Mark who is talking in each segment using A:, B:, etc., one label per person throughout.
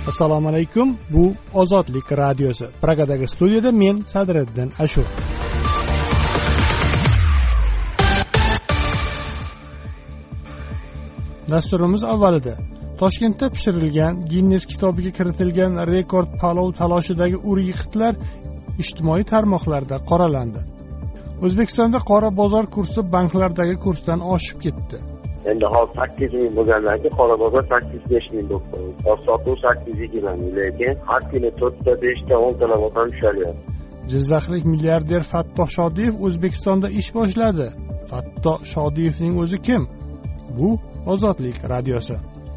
A: Assalomu alaykum. Bu Ozodlik radiosi. Pragadagi studiyada men Sadriddin Ashur. Dasturimiz avvalida Toshkentda pishirilgan, Ginnes kitobiga kiritilgan rekord palov taloshidagi ur-yiqitlar ijtimoiy tarmoqlarda qoralandi. O'zbekistonda qora bozor kursi banklardagi kursdan oshib ketdi.
B: Endi hozir 8.000 bo'lgandan keyin qora bozor 8-5.000 bo'ldi. Sotuv 820, lekin har kuni 4 ta, 5 ta, 10 ta ham tushalyapti.
A: Jizzaxlik milliarder Fattoh Shodiyev O'zbekistonda ish boshladi. Fattoh Shodiyevning o'zi kim? Bu Ozodlik radiosi.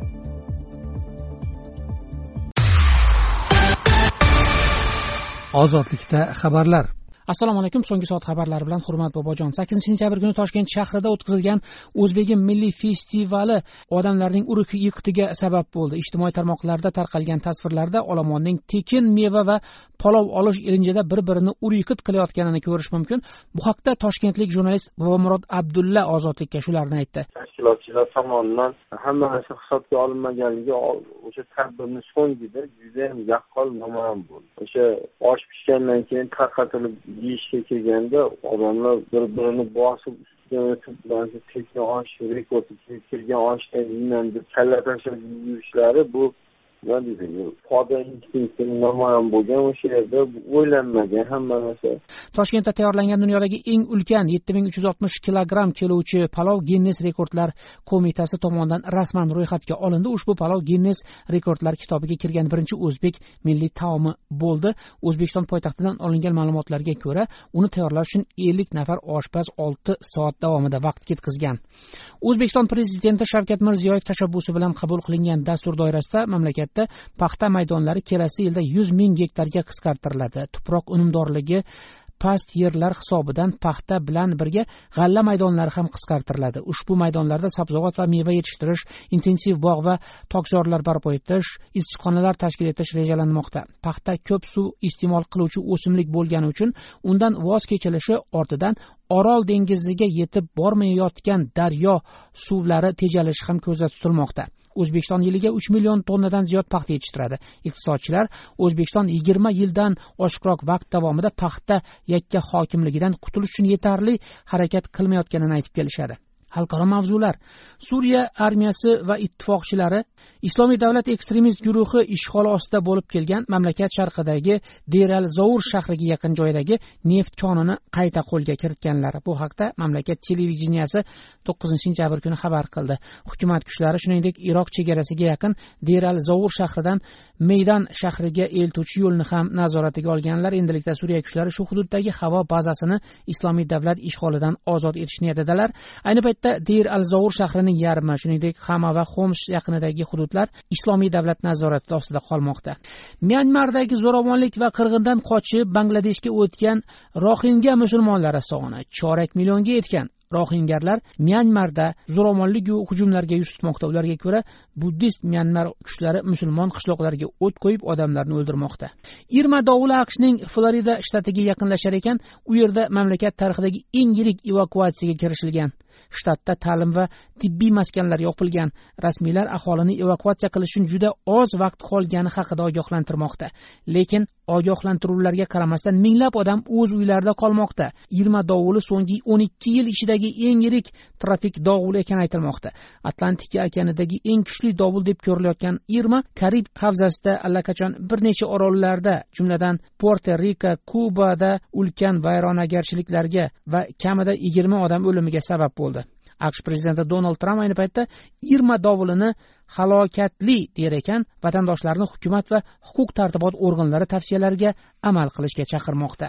C: Ozodlikda xabarlar.
D: Assalomu alaykum. So'nggi soat xabarlari bilan Hurmat Bobojon. 8-sentyabr kuni Toshkent shahrida o'tkazilgan O'zbegim milliy festivali odamlarning ur-yiqitiga sabab bo'ldi. Ijtimoiy tarmoqlarda tarqalgan tasvirlarda olomonning tekin meva va palov olish ilinjida bir-birini ur-yiqit qilayotganini ko'rish mumkin. Bu haqda toshkentlik jurnalist Bobomurod Abdulla Ozodlikka shularni aytdi.
B: Tashkilotchilar tomonidan hamma narsa hisobga olinmaganligi o'sha tadbirni so'ngida juda ham yaqqol namoyon bo'ldi. O'sha osh pishgandan keyin tarqatilib yeyishga kelganda odamlar bir-birini bosib ustidan o'tib, ba'zi tekin osh rekordi kelgan oshdan yeyman deb kalla tashlab yurishlari bu nima deydi? Poda instinktini namoyon bo'lgan, o'sha yerda o'ylanmagan hamma narsa.
D: Toshkentda tayyorlangan dunyodagi eng ulkan 7360 kilogramm keluvchi palov Ginnes rekordlar qo'mitasi tomonidan rasman ro'yxatga olindi. Ushbu palov Ginnes rekordlar kitobiga kirgan birinchi o'zbek milliy taomi bo'ldi. O'zbekiston poytaxtidan olingan ma'lumotlarga ko'ra, uni tayyorlash uchun 50 nafar oshpaz 6 soat davomida vaqt ketkazgan. O'zbekiston prezidenti Shavkat Mirziyoyev tashabbusi bilan qabul qilingan dastur doirasida mamlakatda paxta maydonlari kelasi yilda 100 ming gektarga qisqartiriladi. Tuproq unumdorligi past yerlar hisobidan paxta bilan birga g'alla maydonlari ham qisqartiriladi. Ushbu maydonlarda sabzavot va meva yetishtirish, intensiv bog' va tokzorlar barpo etish, issiqxonalar tashkil etish rejalanmoqda. Paxta ko'p suv iste'mol qiluvchi o'simlik bo'lgani uchun undan voz kechilishi ortidan Orol dengiziga yetib bormayotgan daryo suvlari tejalishi ham ko'zda tutilmoqda. O'zbekiston yiliga 3 million tonnadan ziyod paxta yetishtiradi. Iqtisodchilar O'zbekiston 20 yildan oshiqroq vaqt davomida paxta yakka hokimligidan qutulish uchun yetarli harakat qilmayotganini aytib kelishadi. Xalqaro mavzular. Suriya armiyasi va ittifoqchilari Islomiy davlat ekstremist guruhi ishg'ol ostida bo'lib kelgan mamlakat sharqidagi Deir al-Zour shahriga yaqin joydagi neft konini qayta qo'lga kiritganlari. Bu haqda mamlakat televideniyasi 9-sentyabr kuni xabar qildi. Hukumat kuchlari shuningdek Iroq chegarasiga yaqin Deir al-Zour shahridan Meydan shahriga eltuvchi yo'lni ham nazoratiga olganlar. Endilikda Suriya kuchlari shu hududdagi havo bazasini Islomiy davlat ishg'olidan ozod etish niyatidalar. Ayni paytda Deir al-Zour shahrining yarmi, shuningdek Xama va Xoms yaqinidagi hududlar Islomiy davlat nazorati ostida qolmoqda. Myanmardagi zo'ravonlik va qirg'indan qochib Bangladeshga o'tgan Rohingya musulmonlari soni chorak millionga yetgan. Rohingarlar Myanmarda zo'ravonlik hujumlarga yuz tutmoqda. Ularga ko'ra, buddist Myanmar kuchlari musulmon qishloqlarga o't qo'yib odamlarni o'ldirmoqda. Irma dovuli AQShning Florida shtatiga yaqinlashar ekan, u yerda mamlakat tarixidagi eng yirik evakuatsiyaga kirishilgan. Shtatda ta'lim va tibbiy maskanlar yopilgan. Rasmiylar aholini evakuatsiya qilish uchun juda oz vaqt qolgani haqida ogohlantirmoqda. Lekin ogohlantiruvlarga qaramasdan minglab odam o'z uylarida qolmoqda. Irma dovuli so'nggi 12 yil ichidagi eng yirik tropik dovul ekani aytilmoqda. Atlantika okeanidagi eng kuchli dovul deb ko'rilayotgan Irma Karib havzasida allaqachon bir necha orollarda, jumladan Puerto-Rico, Kubada ulkan vayronagarchiliklarga va kamida 20 odam o'limiga sabab bo'ldi. AQSh prezidenti Donald Tramp ayni paytda Irma dovulini halokatli der ekan, vatandoshlarni hukumat va huquq tartibot organlari tavsiyalariga amal qilishga chaqirmoqda.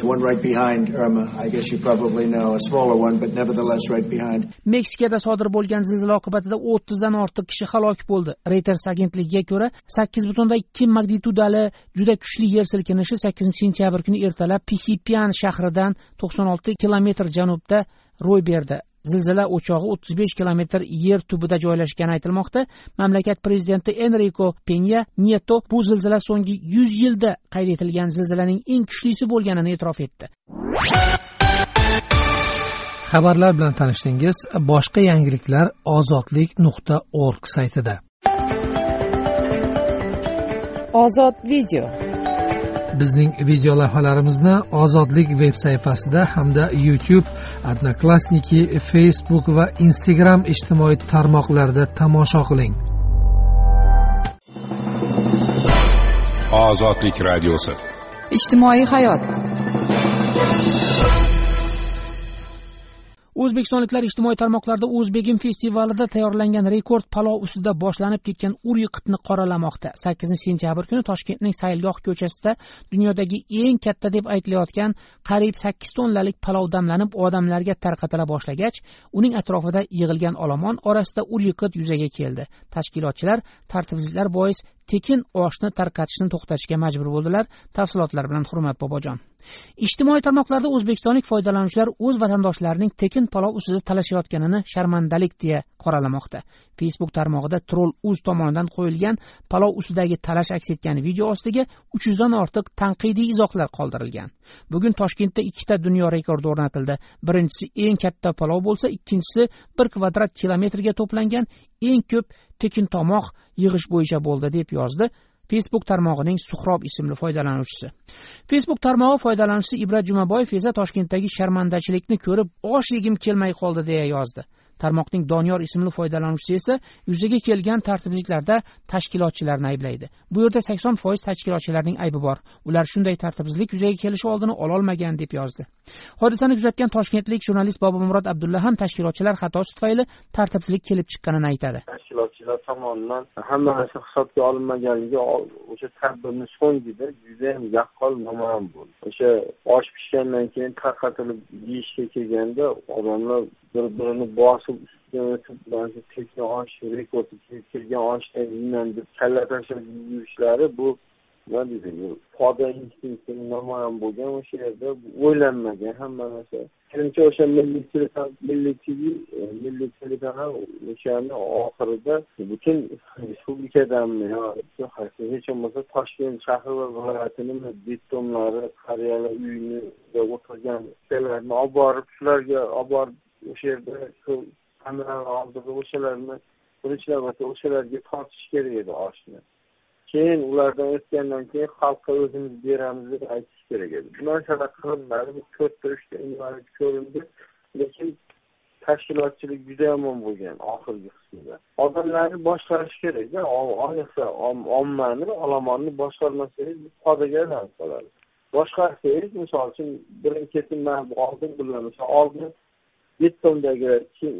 D: Meksikada sodir bo'lgan zilzila oqibatida 30 dan ortiq kishi halok bo'ldi. Reuters agentligiga ko'ra 8.2 magnitudali juda kuchli yer silkinishi 8-sentyabr kuni ertalab Pixipian shahridan 96 kilometr janubda ro'y berdi. Zilzila o'chog'i 35 kilometr yer tubida joylashgani aytilmoqda. Mamlakat prezidenti Enrico Peña Nieto bu zilzila so'nggi 100 yilda qayd etilgan zilzilaning eng kuchlisi bo'lganini e'tirof etdi.
C: Xabarlar bilan tanishdingiz. Boshqa yangiliklar ozodlik.org saytida.
E: Ozod video.
C: Bizning video lavhalarimizni Ozodlik veb sayfasida hamda YouTube, Odnoklassniki, Facebook va Instagram ijtimoiy tarmoqlarida tomosha qiling.
F: Ozodlik radiosi.
E: Ijtimoiy hayot.
D: O'zbekistonliklar ijtimoiy tarmoqlarda O'zbegim festivalida tayyorlangan rekord palov ustida boshlanib ketgan ur-yiqitni qoralamoqda. 8-sentyabr kuni Toshkentning Saylgoh ko'chasida dunyodagi eng katta deb aytilayotgan qariyb 8 tonnalik palov damlanib, odamlarga tarqatila boshlagach, uning atrofida yig'ilgan olomon orasida ur-yiqit yuzaga keldi. Tashkilotchilar tartibsizliklar bois tekin oshni tarqatishni to'xtatishga majbur bo'ldilar. Tafsilotlar bilan Hurmat Bobojon. Ijtimoiy tarmoqlarda o'zbekistonlik foydalanuvchilar o'z vatandoshlarining tekin palov ustida talashayotganini sharmandalik deya qoralamoqda. Facebook tarmog'ida Troll.uz tomonidan qo'yilgan palov ustidagi talash aks etgan video ostiga 300 dan ortiq tanqidiy izohlar qoldirilgan. Bugun Toshkentda 2 ta dunyo rekordi o'rnatildi. Birinchisi eng katta palov bo'lsa, ikkinchisi 1 kvadrat kilometrga to'plangan eng ko'p tekin tomoq yig'ish bo'yicha bo'ldi deb yozdi Facebook tarmog'ining Suhrob ismli foydalanuvchisi. Facebook tarmog'i foydalanuvchisi Ibrat Jumaboyev esa Toshkentdagi sharmandachilikni ko'rib, osh yegim kelmay qoldi deya yozdi. Tarmoqning Doniyor ismli foydalanuvchisi esa yuzaga kelgan tartibsizliklarda tashkilotchilarni ayblaydi. Bu yerda 80% tashkilotchilarning aybi bor. Ular shunday tartibsizlik yuzaga kelishi oldini ololmagan deb yozdi. Hodisani kuzatgan toshkentlik jurnalist Bobomurod Abdulla ham tashkilotchilar xatosi tufayli tartibsizlik kelib chiqqanini aytadi.
B: Tashkilotchilar tomonidan hamma narsa hisobga olinmaganligi o'sha tadbirni so'ngida juda ham yaqqol namoyon bo'ldi. O'sha osh pishgandan keyin tarqatilib yeyishga kelganda odamlar bir-birini bosib ustidan o'tib, tekin osh rekordi kelgan oshdan yeyman deb kalla tashlab yurishlari bu nima deydi, poda instinktini namoyon bo'lgan o'sha yerda o'ylanmagan hamma narsa. Birinchi o'sha milliy telekanal o'shani oxirida butun respublikadanmi yo hech bo'lmasa Toshkent shahri va viloyatining betonlari, qariyalar uyida o'tirgan kishilarni olib borib, shularga olib borib o'sha yerda kameralar oldida o'shalarni birinchi navbatda o'shalarga tortish kerak edi oshni. Keyin ulardan o'tgandan keyin xalqqa o'zimiz beramiz deb aytish kerak edi. Bu narsalar qilinmadi, bu 4-3 ta invalid ko'rindi, lekin tashkilotchilik juda yomon bo'lgan oxirgi qismida. Odamlarni boshqarish kerak-da, ayniqsa ommani, olomonni boshqarmasangiz podaga aylanib qoladi. Boshqarsangiz, misol uchun birin-ketin mana bu oldin bular, misol oldin betondagilar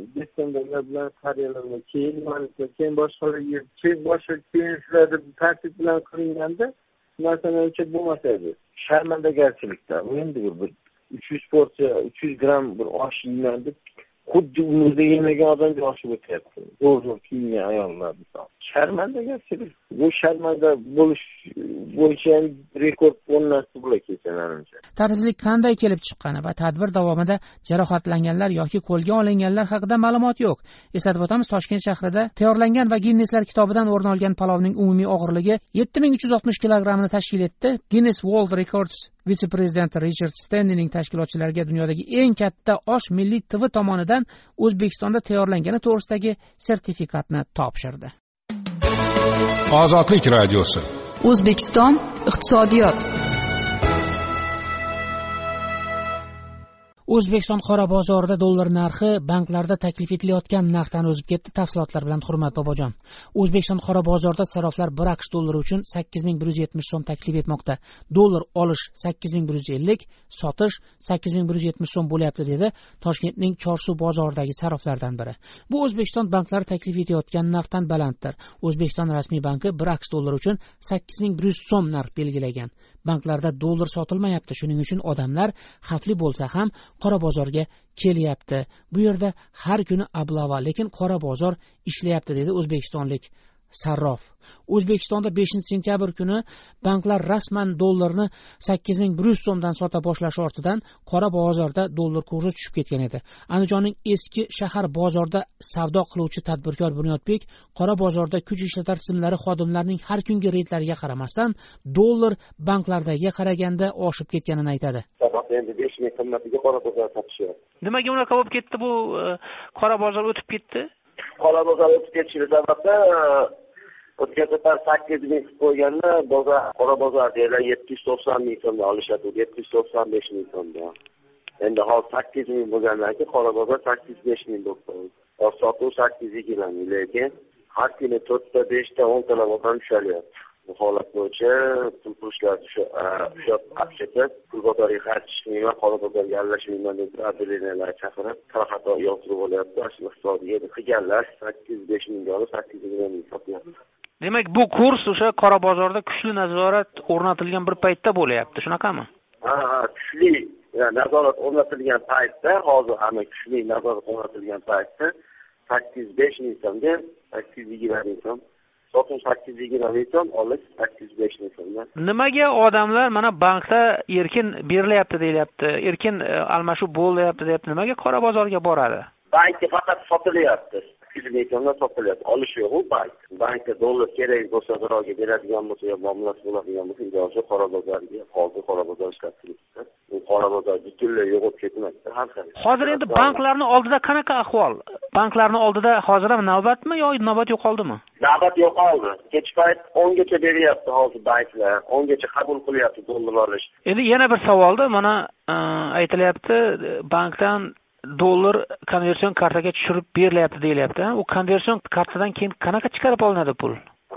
B: bilan qariyalar bilan keyin boshqa shularni tartib bilan qilinganda narsalar uchun bo'lmas edi. Sharmandagarchilikda endi bir 300 porsiya 300 gram bir osh yeyman deb xuddi umrida yemagan odamga oshib o'tyapti. Zo'r kiyingan ayollar misol. Sharmandagarchilik. Bu sharmanda bo'lish bo'yicha rekord o'rnatdi bular kechalarimcha.
D: Tartibsizlik qanday kelib chiqqani va tadbir davomida jarohatlanganlar yoki qo'lga olinganlar haqida ma'lumot yo'q. Eslatib o'tamiz, Toshkent shahrida tayyorlangan va Ginneslar kitobidan o'rin olgan palovning umumiy og'irligi 7360 kilogramni tashkil etdi. Guinness World Records vitse-prezidenti Richard Stanleyning tashkilotchilarga dunyodagi eng katta osh milliy TV tomonidan O'zbekistonda tayyorlangani to'g'risidagi sertifikatni topshirdi.
F: Ozodlik radiosi.
E: O'zbekiston iqtisodiyot.
D: O'zbekiston qora bozorida dollar narxi banklarda taklif etilayotgan narxdan o'zib ketdi. Tafsilotlar bilan Hurmat Bobojon. O'zbekiston qora bozorida saroflar 1 AQSh dollari uchun 8170 so'm taklif etmoqda. Dollar olish 8150, sotish 8170 so'm bo'lyapti dedi Toshkentning Chorsu bozoridagi saroflardan biri. Bu O'zbekiston banklari taklif etayotgan narxdan balanddir. O'zbekiston rasmiy banki 1 AQSh dollari uchun 8100 so'm narx belgilagan. Banklarda dollar sotilmayapti. Shuning uchun odamlar xavfli bo'lsa ham qora bozorga kelyapti. Bu yerda har kuni ablava, lekin qora bozor ishlayapti dedi o'zbekistonlik sarrof. O'zbekistonda 5-sentyabr kuni banklar rasman dollarni 8100 so'mdan sota boshlashi ortidan qora bozorda dollar kursi tushib ketgan edi. Andijonning eski shahar bozorida savdo qiluvchi tadbirkor Bunyodbek qora bozorda kuch ishlatar tizimlari xodimlarining har kungi reydlariga qaramasdan dollar banklardagiga qaraganda oshib ketganini aytadi.
B: Endi 5 ming qimmatiga qora bozor sotishyapti.
D: Nimaga unaqa bo'lib ketdi bu qora bozor o'tib ketdi?
B: Qora bozor o'tib ketishi sababda o'tgan safar 8 ming qilib qo'yganda bozor, qora bozor deylar 790 ming so'mdan olishadi, 795 ming so'mdan. Endi hozir 8 ming bo'lgandan keyin qora bozor 805 ming bo'ldi. Sotuv 820 ming, lekin har kuni 4 ta, 5 ta, 10 ta odam tushalyapti. Bu holat bo'yicha pul pushlar tushib, pul bozoriga qaytishmayman, qora bozorga aralashmayman deb adrenalinlar chaqirib, xato yozdirib olyapti. Shu iqtisodiyot qilganlar 805 mingga olib 820 ming sotyapti.
F: Demak, bu kurs o'sha qora bozorda kuchli nazorat o'rnatilgan bir paytda bo'lyapti, shunaqami?
B: Ha, kuchli nazorat o'rnatilgan paytda, hozir hamma kuchli nazorat o'rnatilgan paytda 805 ming so'mga 820 ming so'm, sotuv 820 ming so'm, olish 805 ming so'mdan. Nimaga
F: odamlar mana bankda erkin berilyapti deyilyapti, erkin almashuv bo'lyapti deyapti, nimaga qora bozorga boradi?
B: Bankda faqat sotilyapti. 8 ming so'mdan sotilyapti. Olish yo'q u bank. Bankda dollar kerak bo'lsa, birovga beradigan bo'lsa, yo muomalasi bo'ladigan bo'lsa, iloji qora bozorga, hozir qora bozor ishlab turibdi. U qora bozor butunlay yo'qolib ketmaydi har qanday.
F: Hozir endi banklarning oldida qanaqa ahvol? Banklarning oldida hozir ham navbatmi yo navbat yo'qoldimi?
B: Navbat yo'qoldi. Kech payt 10 gacha beryapti hozir banklar. 10 gacha qabul qilyapti dollar olish.
F: Endi yana bir savolda mana aytilyapti, bankdan dollar konversion kartaga tushirib berilyapti deyilyapti. U konversion kartadan keyin qanaqa chiqarib olinadi pul?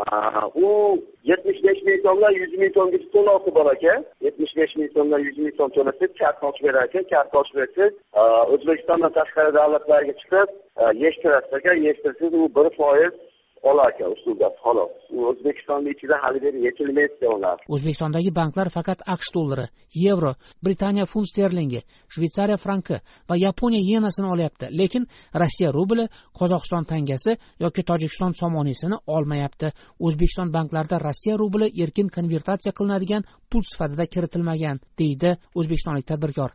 B: U 75 ming so'mdan 100 ming so'mgacha to'lovsi bor ekan. 75 ming so'mdan 100 ming so'm to'lasiz, kart ochib berar ekan. Kart ochib bersiz, O'zbekistondan tashqari davlatlarga chiqib, yechtirasiz ekan. Yechtirsiz, u 1% olar ekan usulda, xolos. U O'zbekistonning ichida hali beri yechilmaydi ular.
D: O'zbekistondagi banklar faqat AQSh dollari, yevro, Britaniya funt sterlingi, Shveysariya franki va Yaponiya yenasini olyapti, lekin Rossiya rubli, Qozog'iston tangasi yoki Tojikiston somonisini olmayapti. O'zbekiston banklarida Rossiya rubli erkin konvertatsiya qilinadigan pul sifatida kiritilmagan, deydi o'zbekistonlik tadbirkor.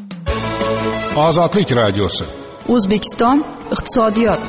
G: Ozodlik radiosi.
E: O'zbekiston iqtisodiyot.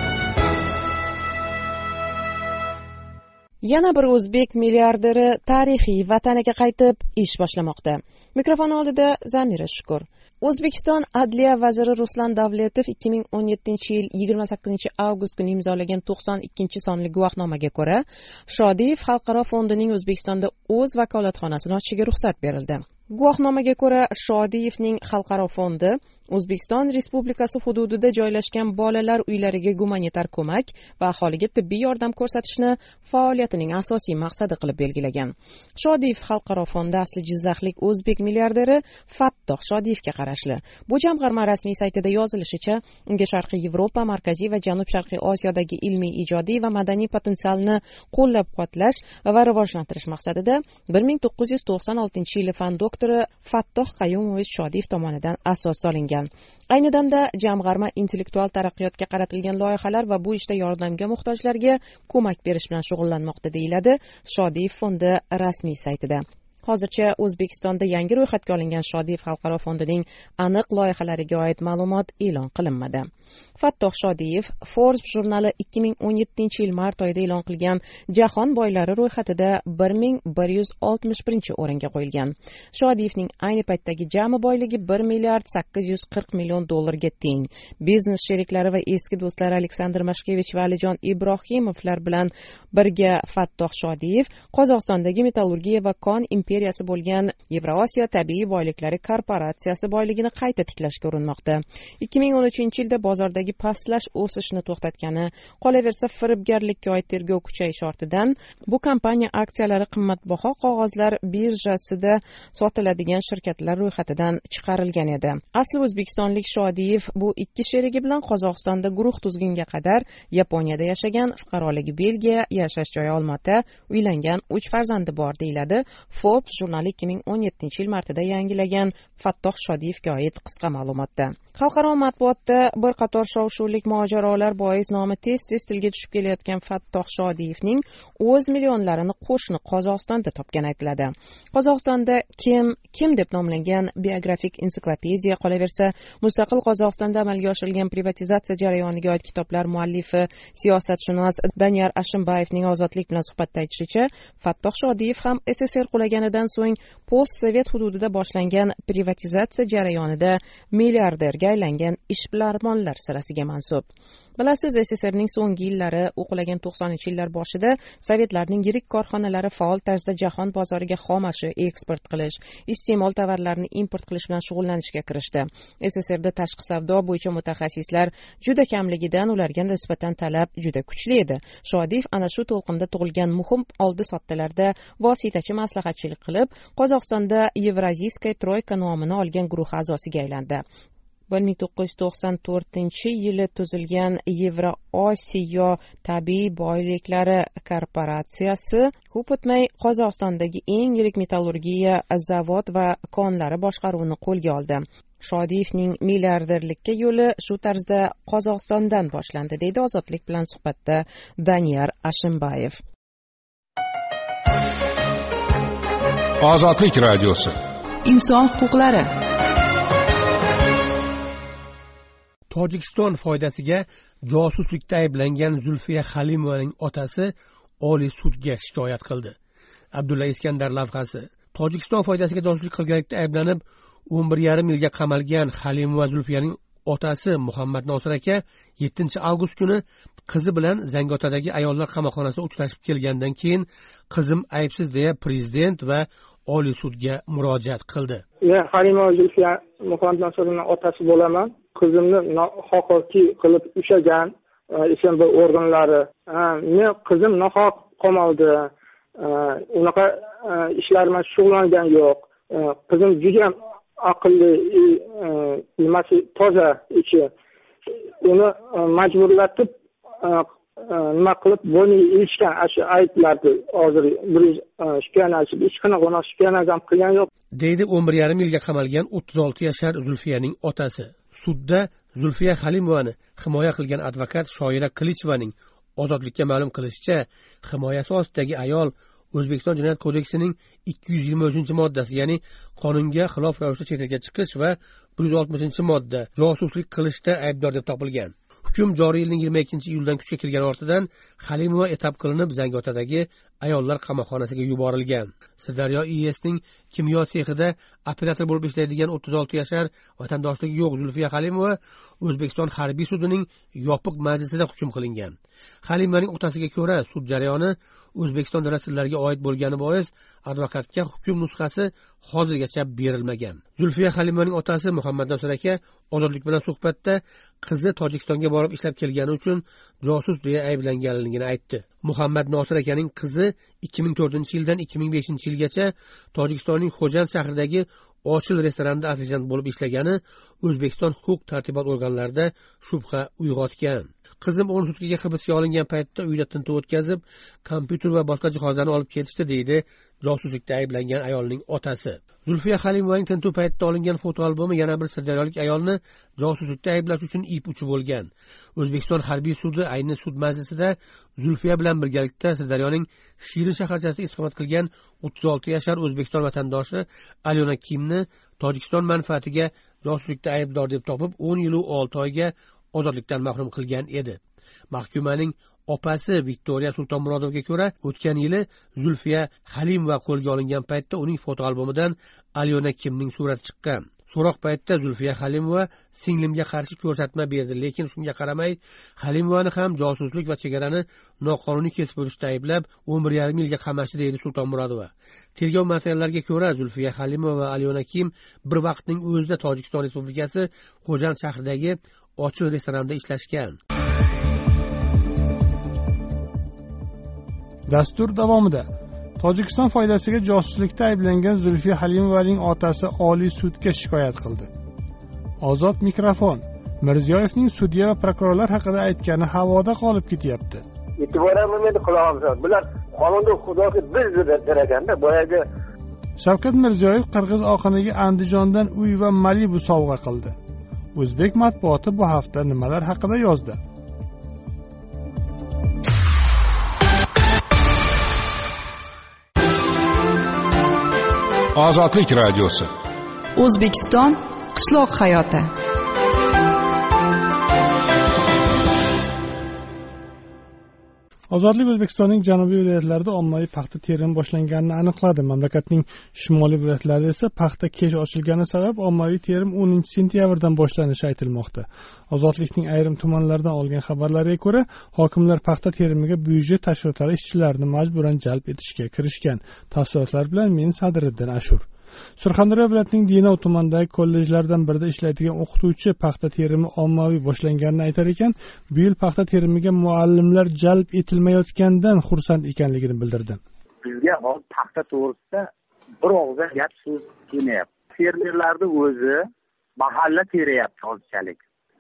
H: Yana bir o'zbek milliarderi tarixiy vataniga qaytib ish boshlamoqda. Mikrofon oldida Zamira Shukur. O'zbekiston Adliya vaziri Ruslan Davletov 2017-yil 28-avgust kuni imzolagan 92-sonli guvohnomaga ko'ra, Shodiyev xalqaro fondining O'zbekistonda o'z vakolatxonasini ochishga ruxsat berildi. Guvohnomaga ko'ra, Shodiyevning xalqaro fondi O'zbekiston Respublikasi hududida joylashgan bolalar uylariga gumanitar ko'mak va aholiga tibbiy yordam ko'rsatishni faoliyatining asosiy maqsadi qilib belgilagan. Shodiyev xalqaro fondi asli jizzaxlik o'zbek milliarderi Fattoh Shodiyevga qarashli. Bu jamg'arma rasmiy saytida yozilishicha, unga Sharqiy Yevropa, Markaziy va Janub-Sharqiy Osiyodagi ilmiy, ijodiy va madaniy potensialni qo'llab-quvvatlash va rivojlantirish maqsadida 1996-yili fan doktori Fattoh Qayumovich Shodiyev tomonidan asos solingan. Ayni damda jamg'arma intellektual taraqqiyotga qaratilgan loyihalar va bu ishda yordamga muhtojlarga ko'mak berish bilan shug'ullanmoqda, deyiladi Shodiyev fondi rasmiy saytida. Hozircha O'zbekistonda yangi ro'yxatga olingan Shodiyev xalqaro fondining aniq loyihalariga oid ma'lumot e'lon qilinmadi. Fattoh Shodiyev Forbes jurnali 2017-yil mart oyida e'lon qilgan jahon boylari ro'yxatida 1161 o'ringa qo'yilgan. Shodiyevning ayni paytdagi jami boyligi 1 milliard 840 million dollarga teng. Biznes sheriklari va eski do'stlari Aleksandr Mashkevich va Alijon Ibrohimovlar bilan birga Fattoh Shodiyev Qozog'istondagi metallurgiya va kon imperiyasi bo'lgan Yevrosiyo tabiiy boyliklari korporatsiyasi boyligini qayta tiklashga urinmoqda. 2013-yilda bozordagi pastlash o'sishni to'xtatgani, qolaversa firibgarlikka oid tergov kuchayishi ortidan bu kompaniya aksiyalari qimmatbaho qog'ozlar birjasida sotiladigan shirkatlar ro'yxatidan chiqarilgan edi. Asli o'zbekistonlik Shodiyev bu ikki sherigi bilan Qozog'istonda guruh tuzgunga qadar Yaponiyada yashagan, fuqaroligi Belgiya, yashash joyi Olmaota, uylangan, 3 farzandi bor, deyiladi Forbes jurnali 2017-yil martida yangilagan Fattoh Shodiyevga oid qisqa ma'lumotda. Xalqaro matbuotda bir qator shov-shuvlik mojarolar bois nomi tez-tez tilga tushib kelayotgan Fattoh Shodiyevning o'z millionlarini qo'shni Qozog'istonda topgani aytiladi. Qozog'istonda kim deb nomlangan biografik ensiklopediya, qolaversa mustaqil Qozog'istonda amalga oshirilgan privatizatsiya jarayoniga oid kitoblar muallifi, siyosatshunos Danyar Ashimbayevning Ozodlik bilan suhbatda aytishicha, Fattoh Shodiyev ham SSR qulaganidan so'ng post-sovet hududida boshlangan privatizatsiya jarayonida milliarderga rahbariga aylangan ishbilarmonlar sirasiga mansub. Bilasiz, SSRning so'nggi yillari o'qilagan 90-yillar boshida Sovetlarning yirik korxonalari faol tarzda jahon bozoriga xom ashyo eksport qilish, iste'mol tovarlarini import qilish bilan shug'ullanishga kirishdi. SSRda tashqi savdo bo'yicha mutaxassislar juda kamligidan ularga nisbatan talab juda kuchli edi. Shodif ana shu to'lqinda tug'ilgan muhim oldi-sotdalarda vositachi maslahatchilik qilib, Qozog'istonda Yevraziyskaya troyka nomini olgan guruh a'zosiga aylandi. 1994-yili tuzilgan Yevrosiyo tabiiy boyliklari korporatsiyasi ko'p o'tmay Qozog'istondagi eng yirik metallurgiya zavod va konlari boshqaruvini qo'lga oldi. Shodiyevning milliarderlikka yo'li shu tarzda Qozog'istondan boshlandi, deydi Ozodlik bilan suhbatda Daniyar Ashimbayev.
G: Ozodlik radiosi.
E: Inson huquqlari.
I: Tojikiston foydasiga josuslikda ayblangan Zulfiya Halimovaning otasi Oliy sudga shikoyat qildi. Abdulla Iskandar lavhasi. Tojikiston foydasiga josuslik qilganlikda ayblanib 11,5 yilga qamalgan Halimova Zulfiyaning otasi Muhammad Nosir aka 7-avgust kuni qizi bilan Zangotadagi ayollar qamoqxonasida uchrashib kelgandan keyin qizim aybsiz deya prezident va Oliy sudga murojaat qildi.
J: Men Halimova Zulfiya Muhammad Nosirning otasi bo'laman. Qizimni nohaqlik qilib ushlagan SMB organlari. Men qizim nohaq qamaldi. Unaqa ishlar bilan shug'ullangan yo'q. Qizim juda aqlli, nimasi toza ichi. Uni majburlatib nima qilib buni ilishgan shu ayblarni hozir bir shikoyatchi hech qanaqa shikoyat ham qilgan yo'q,
I: deydi 11,5 yilga qamalgan 36 yashar Zulfiyaning otasi. Sudda Zulfiya Halimovani himoya qilgan advokat Shoira Qilichovaning Ozodlikka ma'lum qilishicha, himoya asosidagi ayol O'zbekiston Jinoyat kodeksining 223-moddasi, ya'ni qonunga xilof ravishda chet elga chiqish va 160-modda josuslik qilishda aybdor deb topilgan. Hukm joriy yilning 22-iyuldan kuchga kirgani ortidan Halimova etap qilinib Zangotadagi ayollar qamoqxonasiga yuborilgan. Sirdaryo ISning kimyo sexida operator bo'lib ishlaydigan 36 yashar vatandoshligi yo'q Zulfiya Halimova O'zbekiston harbiy sudining yopiq majlisida hukm qilingan. Halimovaning otasiga ko'ra, sud jarayoni O'zbekiston davlat sirlariga oid bo'lgani bois advokatga hukm nusxasi hozirgacha berilmagan. Zulfiya Halimovaning otasi Muhammad Nosir aka Ozodlik bilan suhbatda qizi Tojikistonga borib ishlab kelgani uchun josus deya ayblanganligini aytdi. Muhammad Nosir akaning qizi 2004-yildan 2005-yilgacha Tojikistonning Xo'jand shahridagi Ochil restoranda ofisiant bo'lib ishlagani O'zbekiston huquq tartibot organlarida shubha uyg'otgan. Qizim 10 sutkaga hibsga olingan paytda uyda tintuv o'tkazib, kompyuter va boshqa jihozlarni olib ketishdi, deydi josuslikda ayblangan ayolning otasi. Zulfiya Halimovaning tintuv paytida olingan fotoalbomi yana bir sirdaryolik ayolni josuslikda ayblash uchun ip uchi bo'lgan. O'zbekiston harbiy sudi ayni sud majlisida Zulfiya bilan birgalikda Sirdaryoning Shirin shaharchasida istiqomat qilgan 36 yashar O'zbekiston vatandoshi Alyona Kimni Tojikiston manfaatiga josuslikda aybdor deb topib 10 yil u 6 oyga ozodlikdan mahrum qilgan edi. Mahkumaning opasi Viktoriya Sultonmurodovga ko'ra, o'tgan yili Zulfiya Halimova qo'lga olingan paytda uning fotoalbomidan Alyona Kimning surati chiqqan. So'roq paytida Zulfiya Halimova singlimga qarshi ko'rsatma berdi, lekin shunga qaramay Halimovani ham josuslik va chegarani noqonuniy kesib o'tishda ayblab 11,5 yilga qamashdi, deydi Sultonmurodova. Tergov materiallariga ko'ra, Zulfiya Halimova va Alyona Kim bir vaqtning o'zida Tojikiston Respublikasi Xo'jand shahridagi Ochil restoranda ishlashgan.
A: Dastur davomida Tojikiston foydasiga josuslikda ayblangan Zulfiya Halimovaning otasi Oliy sudga shikoyat qildi. Ozod mikrofon. Mirziyoyevning sudya va prokurorlar haqida aytgani havoda qolib ketyapti.
B: E'tiboran bo'lmaydi qulog'imizga. Bular qonunda xudoga biz beraganda boyaga
A: Shavkat Mirziyoyev qirg'iz oqiniga Andijondan uy va Malibu sovg'a qildi. O'zbek matbuoti bu hafta nimalar haqida yozdi?
G: Ozodlik radiosi.
E: O'zbekiston qishloq hayoti.
A: Ozodlik O'zbekistonning janubiy viloyatlarida ommaviy paxta terimi boshlanganini aniqladi. Mamlakatning shimoliy viloyatlarida esa paxta kech ochilgani sabab ommaviy terim 10-sentyabrdan boshlanishi aytilmoqda. Ozodlikning ayrim tumanlaridan olgan xabarlarga ko'ra, hokimlar paxta terimiga byudjet tashkilotlari ishchilarini majburan jalb etishga kirishgan. Tafsilotlar bilan men Sadriddin Ashur. Surxondaryo viloyatining Denov tumanidagi kollejlardan birida ishlaydigan o'qituvchi paxta terimi ommaviy boshlanganini aytar ekan, bu yil paxta terimiga muallimlar jalb etilmayotganidan xursand ekanligini bildirdi.
G: Bizga hozir paxta to'g'risida bir og'iz gap so'z kelmayapti. Fermerlarning o'zi mahalla terayapti hozirchalik.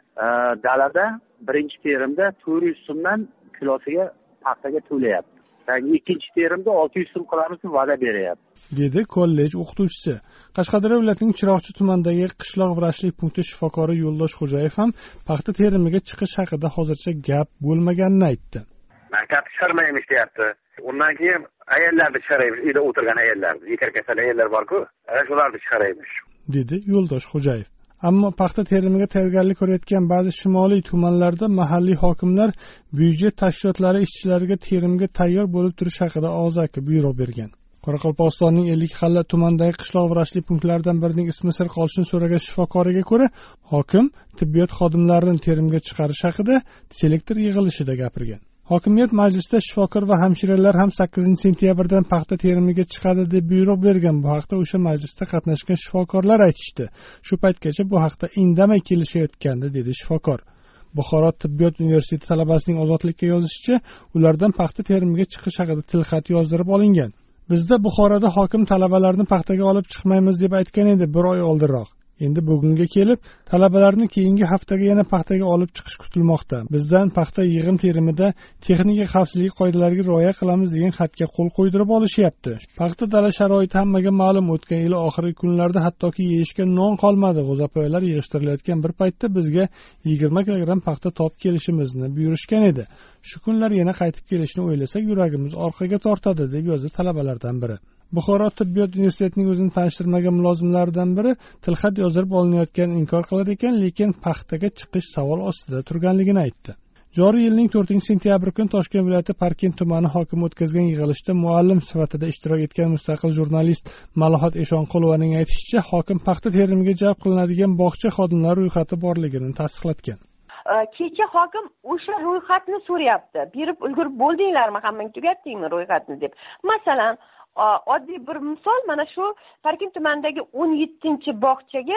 G: Dalada birinchi terimda 400 so'mdan kilosiga paxtaga to'layapti. Ikkinchi terimda 600 so'm qilamiz deb va'da beryapti,
A: dedi kollej o'qituvchisi. Qashqadaryo viloyatining Chiroqchi tumanidagi qishloq vrachlik punkti shifokori Yo'ldosh Xo'jayev ham paxta terimiga chiqish haqida hozircha gap bo'lmaganini aytdi.
K: Maktab chiqarmaymiz deyapti. Undan keyin ayollarni chiqaraymiz, uyda o'tirgan ayollar, yekar kasal ayollar bor-ku, shularni chiqaraymiz,
A: dedi Yo'ldosh Xo'jayev. Ammo paxta terimiga tayyorgarlik ko'rayotgan ba'zi shimoliy tumanlarda mahalliy hokimlar byudjet tashkilotlari ishchilariga terimga tayyor bo'lib turish haqida og'zaki buyruq bergan. Qoraqalpog'istonning Ellikqal'a tumanidagi qishloq vrachlik punktlaridan birining ismi sir qolishini so'ragan shifokoriga ko'ra, hokim tibbiyot xodimlarini terimga chiqarish haqida selektor yig'ilishida gapirgan. Hokimiyat majlisida shifokor va hamshiralar ham 8-sentyabrdan paxta terimiga chiqadi deb buyruq bergan. Bu haqda o'sha majlisda qatnashgan shifokorlar aytishdi. Shu paytgacha bu haqda indamay kelishayotgandi, dedi shifokor. Buxoro tibbiyot universiteti talabasining Ozodlikka yozishicha, ulardan paxta terimiga chiqish haqida tilxat yozdirib olingan. Bizda Buxoroda hokim talabalarni paxtaga olib chiqmaymiz deb aytgan edi 1 oy oldinroq. Endi bugunga kelib, talabalarni keyingi haftaga yana paxtaga olib chiqish kutilmoqda. Bizdan paxta yig'im terimida texnika xavfsizlik qoidalariga rioya qilamiz degan xatga qo'l qo'ydirib olishyapti. Paxta dala sharoiti hammaga ma'lum. O'tgan yil oxirgi kunlarda hattoki yeyishga non qolmadi. G'o'zapoyalar yig'ishtirilayotgan bir paytda bizga 20 kilogramm paxta topib kelishimizni buyurishgan edi. Shu kunlar yana qaytib kelishni o'ylasak, yuragimiz orqaga tortadi, deb yozdi talabalardan biri. Buxoro tibbiyot universitetining o'zini tanishtirmagan mulozimlaridan biri tilxat yozdirib olinayotganini inkor qilar ekan, lekin paxtaga chiqish savol ostida turganligini aytdi. Joriy yilning 4-sentyabr kuni Toshkent viloyati Parkent tumani hokimi o'tkazgan yig'ilishda muallim sifatida ishtirok etgan mustaqil jurnalist Malohat Eshonqulovaning aytishicha, hokim paxta terimiga jalb qilinadigan bog'cha xodimlari ro'yxati borligini tasdiqlatgan.
L: Kecha hokim o'sha ro'yxatni so'rayapti. Berib ulgurib bo'ldinglarmi, hammang tugatdingmi ro'yxatni deb. Masalan, oddiy bir misol, mana shu Parkent tumanidagi 17-bog'chaga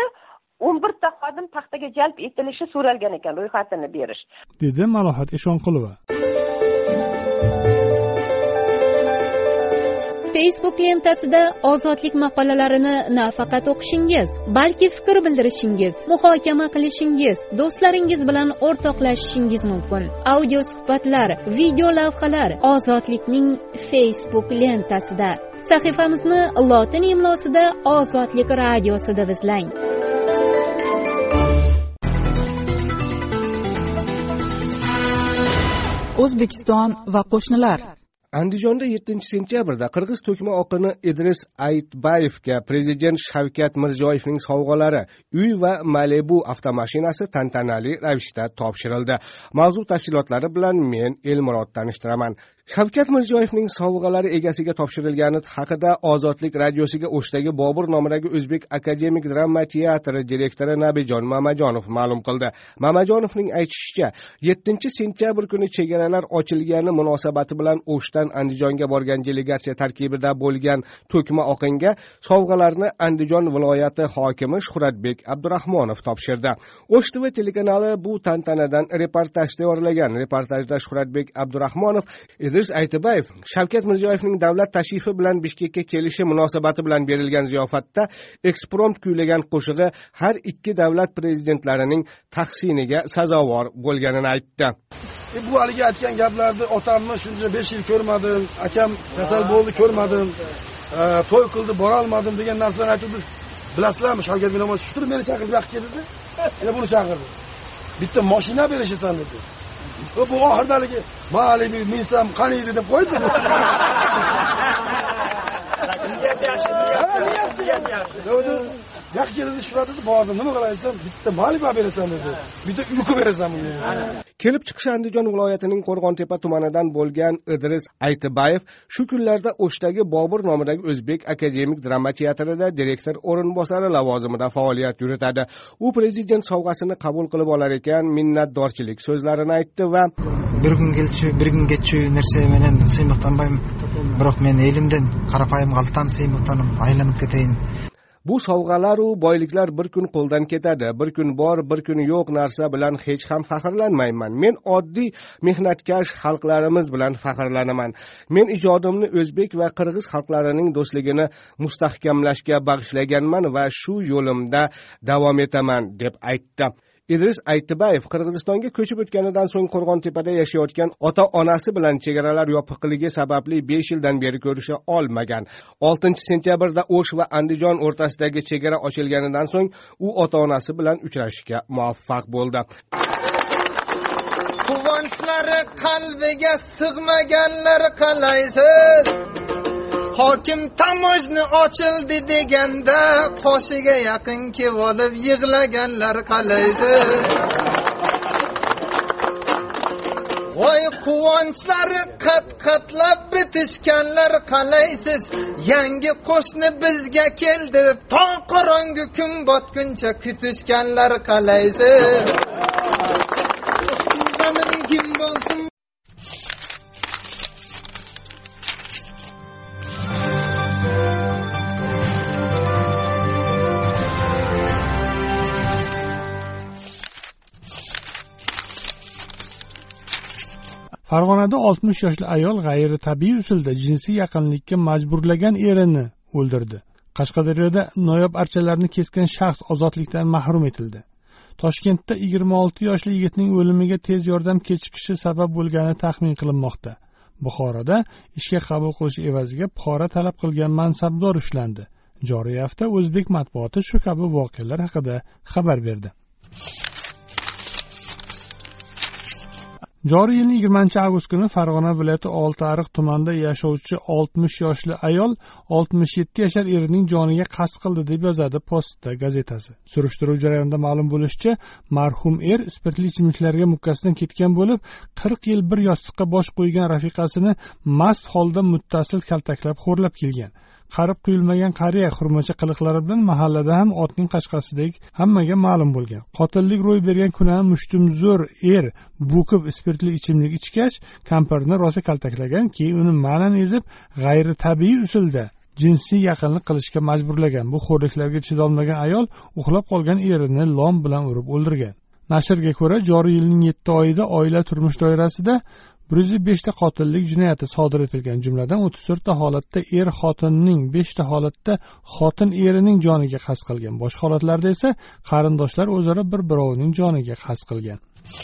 L: 11 ta xodim paxtaga jalb etilishi so'ralgan ekan, ro'yxatini berish,
A: dedi Malohat Eshonqulova.
M: Facebook lentasida ozodlik maqolalarini nafaqat o'qishingiz, balki fikr bildirishingiz, muhokama qilishingiz, do'stlaringiz bilan o'rtoqlashishingiz mumkin. Audio suhbatlar, video lavhalar Ozodlikning Facebook lentasida. Sahifamizni lotin imlosida Ozodlik radiosida izlang.
E: O'zbekiston va qo'shnilar.
I: Andijonda 7-sentyabrda qirg'iz to'kma oqini Idris Aytbayevga prezident Shavkat Mirziyoyevning sovg'alari uy va Malibu avtomashinasi tantanali ravishda topshirildi. Mavzu tafsilotlari bilan men Elmurod tanishtiraman. Shavkat Mirziyoyevning sovg'alari egasiga topshirilgani haqida Ozodlik radiosiga O'shdagi Bobur nomidagi O'zbek akademik drama teatri direktori Nabijon Mamajonov ma'lum qildi. Mamajonovning aytishicha, 7-sentyabr kuni chegaralar ochilgani munosabati bilan O'shdan Andijonga borgan delegatsiya tarkibida bo'lgan to'kma oqinga sovg'alarni Andijon viloyati hokimi Shuhratbek Abdurahmonov topshirdi. O'sh TV telekanali bu tantanadan reportaj tayyorlagan. Reportajda Shuhratbek Abdurahmonov Idris Aytbayev Shavkat Mirziyoyevning davlat tashrifi bilan Bishkekka kelishi munosabati bilan berilgan ziyofatda eksprompt kuylagan qo'shig'i har ikki davlat prezidentlarining tahsiniga sazovor bo'lganini aytdi.
N: Bu haligi aytgan gaplarni otamni shuncha 5 yil ko'rmadim, akam kasal bo'ldi ko'rmadim, to'y qildi bora olmadim degan narsalarni aytdi. Bilasizlarmi, Shavkat Mirziyoyev shu turib meni chaqirib vaqt keldi-da. Yana buni chaqirdi. Bitta mashina berishasan dedi. Bu oxirdaligi ma'limi minsam qani edi deb qo'ydi. Yaxshi dedi, shuratni bordim. Nima qilasan? Bitta Malibu berasan dedi. Bitta uyqu berasan bunga.
O: kelib chiqish Andijon viloyatining Qo'rg'ontepa tumanidan bo'lgan Idris Aytibayev shu kunlarda O'shdagi Bobur nomidagi O'zbek akademik drama teatrida direktor o'rinbosari lavozimida faoliyat yuritadi. U prezident sovg'asini qabul qilib olar ekan, minnatdorchilik so'zlarini aytdi va
P: bir kungacha narsa menen siymoqtanbayman, biroq men elimdan qarapayim qaltam siymoqtanim aylanib ketayin.
O: Bu sovg'alar u boyliklar bir kun qo'ldan ketadi, bir kun bor, bir kun yo'q narsa bilan hech ham faxrlanmayman. Men oddiy mehnatkash xalqlarimiz bilan faxrlanaman. Men ijodimni o'zbek va qirg'iz xalqlarining do'stligini mustahkamlashga bag'ishlaganman va shu yo'limda davom etaman deb aytdi. Idris Aytibayev Qirg'izistonga ko'chib o'tganidan so'ng Qo'rg'ontepada yashayotgan ota-onasi bilan chegaralar yopiqligi sababli 5 yildan beri ko'risha olmagan. 6-sentyabrda O'sh va Andijon o'rtasidagi chegara ochilganidan so'ng u ota-onasi bilan uchrashishga muvaffaq bo'ldi.
Q: Quvonchlari qalbiga sig'maganlar qalaysiz? Hokim tamojni ochildi deganda qoshiga yaqin kelib olib yig'laganlar qalaysiz? Voy quvonchlari qat-qatlab bitishganlar qalaysiz? Yangi qo'shni bizga keldi, tong qorong'i kun botguncha kutishganlar qalaysiz? Kim bo'lsin
A: Farg'onada 60 yoshli ayol g'ayritabiiy usulda jinsiy yaqinlikka majburlagan erini o'ldirdi. Qashqadaryoda noyob archalarni kesgan shaxs ozodlikdan mahrum etildi. Toshkentda 26 yoshli yigitning o'limiga tez yordam kechikishi sabab bo'lgani taxmin qilinmoqda. Buxoroda ishga qabul qilish evaziga pora talab qilgan mansabdor ushlandi. Joriy hafta o'zbek matbuoti shu kabi voqealar haqida xabar berdi. Joriy yilning 20-avgust kuni Farg'ona viloyati Oltiariq tumanida yashovchi 60 yoshli ayol 67 yashar erining joniga qasd qildi deb yozadi Posta gazetasi. Surishtiruv jarayonida ma'lum bo'lishicha, marhum er spirtli ichimliklarga mukkasidan ketgan bo'lib, 40 yil bir yostiqqa bosh qo'ygan rafiqasini mast holda muttasil kaltaklab xo'rlab kelgan. Qarib quyilmagan qariya xurmacha qiliqlari bilan mahallada ham otning qashqasidek hammaga ma'lum bo'lgan. Qotillik ro'y bergan kuni ham mushtumzo'r er bo'kib spirtli ichimlik ichgach, kampirni rosa kaltaklagan, keyin uni ma'nan ezib, g'ayritabiiy usulda jinsiy yaqinlik qilishga majburlagan. Bu xo'rliklarga chidolmagan ayol uxlab qolgan erini lom bilan urib o'ldirgan. Nashrga ko'ra, joriy yilning 7 oyida oila turmush doirasida 105 ta qotillik jinoyati sodir etilgan, jumladan 34 ta holatda er xotinning, 5 ta holatda xotin erining joniga qasd qilgan. Boshqa holatlarda esa qarindoshlar o'zaro bir-birining joniga qasd qilgan.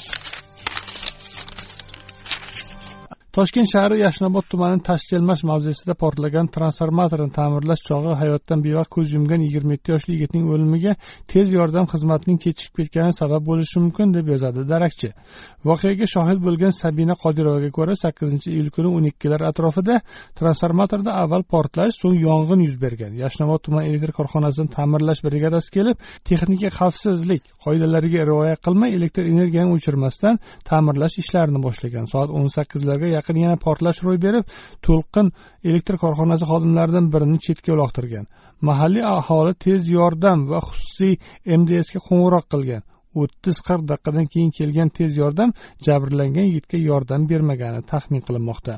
A: Toshkent shahri Yashnobod tumani Tashchelmash mavzesida portlagan transformatorni ta'mirlash chog'i hayotdan bevaqt ko'z yumgan 27 yoshli yigitning o'limiga tez yordam xizmatining kechikib ketgani sabab bo'lishi mumkin deb yozadi darakchi. Voqeaga shohid bo'lgan Sabina Qodirovaga ko'ra, 8-iyul kuni 12lar atrofida transformatorda avval portlash, so'ng yong'in yuz bergan. Yashnobod tuman elektr korxonasidan ta'mirlash brigadasi kelib, texnika xavfsizlik qoidalariga rioya qilmay elektr energiyani o'chirmasdan ta'mirlash ishlarini boshlagan. Soat 18larga yaqin yana portlash ro'y berib, to'lqin elektr korxonasi xodimlaridan birini chetga uloqtirgan. Mahalliy aholi tez yordam va xususiy MDSga qo'ng'iroq qilgan. 30-40 daqiqadan keyin kelgan tez yordam jabrlangan yigitga yordam bermagani taxmin qilinmoqda.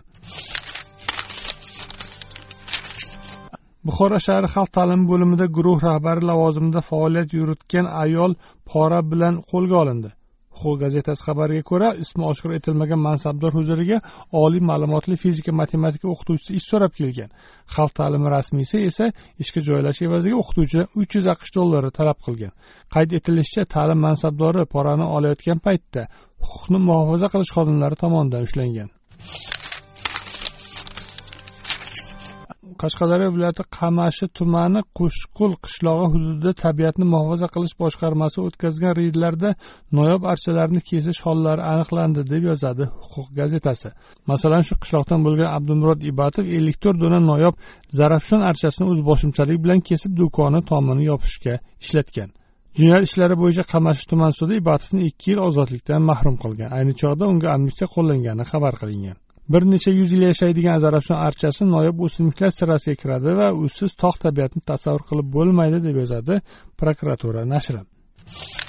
A: Buxoro shahar xalq ta'limi bo'limida guruh rahbari lavozimida faoliyat yuritgan ayol pora bilan qo'lga olindi. Huquq gazetasi xabariga ko'ra, ismi oshkor etilmagan mansabdor huzuriga oliy ma'lumotli fizika matematika o'qituvchisi ish so'rab kelgan. Xalq ta'limi rasmiysi esa ishga joylash evaziga o'qituvchidan $300 talab qilgan. Qayd etilishicha, ta'lim mansabdori porani olayotgan paytda huquqni muhofaza qilish xodimlari tomonidan ushlangan. Qashqadaryo viloyati Qamashi tumani Qo'shqul qishlog'i hududida tabiatni muhofaza qilish boshqarmasi o'tkazgan reydlarda noyob archalarni kesish hollari aniqlandi deb yozadi Huquq gazetasi. Masalan, shu qishloqdan bo'lgan Abdumurod Ibatov 54 dona noyob zarafshon archasini o'z boshimchalik bilan kesib, do'koni tomini yopishga ishlatgan. jinoyat ishlari bo'yicha Qamashi tuman sudi Ibotovni 2 yil ozodlikdan mahrum qilgan. Ayni chog'da unga amnistiya qo'llangani xabar qilingan. Bir necha yuz yil yashaydigan Zarafshon archasi noyob o'simliklar sirasiga kiradi va usiz tog' tabiatni tasavvur qilib bo'lmaydi deb yozadi prokuratura nashri.